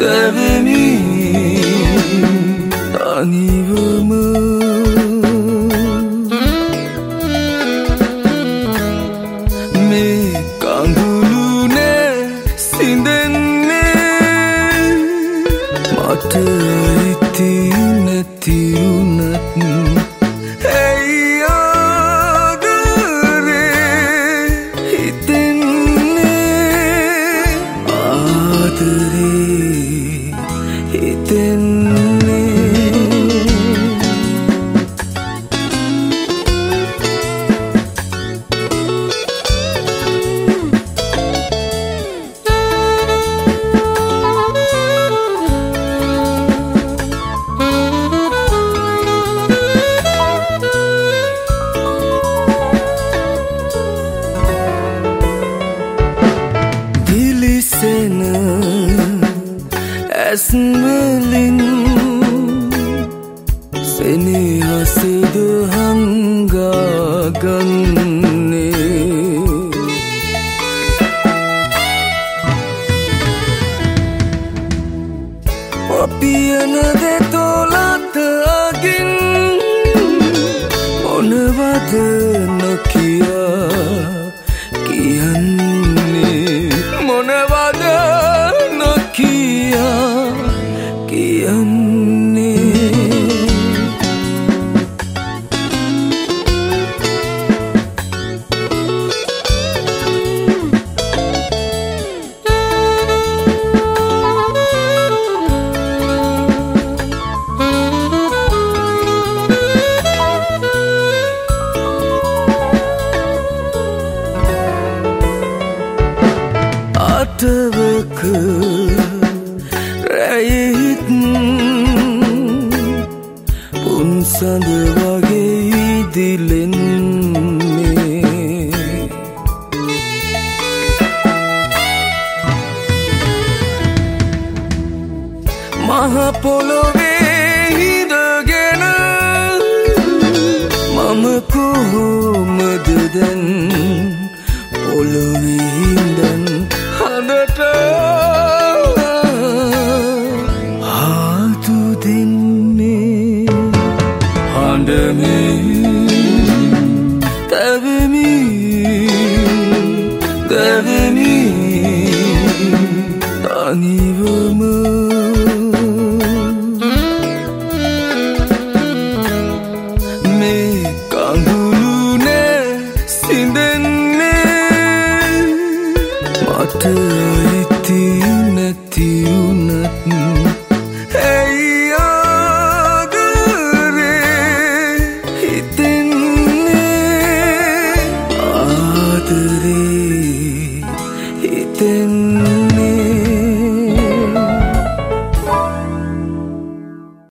දැවෙමි තනිවම මේ කඳුළුනේ සිඳෙන්නේ මට අයිති නැති වුණත් ඇස්වලින් සෙනෙහසද හංගාගන්නේ අපි යන දෙතොලත අගින් මොනවද නොකියා කියන්නේ මොනවද නොකියා අටවක රැයෙහිත් පුන්සඳ වගේ ඉදිලෙන්නේ මහ පොළොවේ හිඳගෙන මම කොහොමද දැන් පොළොවේ හිඳන් හඬට හාතු දෙන්නේ හඬමින් තැවෙමි දැවෙමි තනිවම මේ කඳුළුනේ සිඳෙන්නේ මට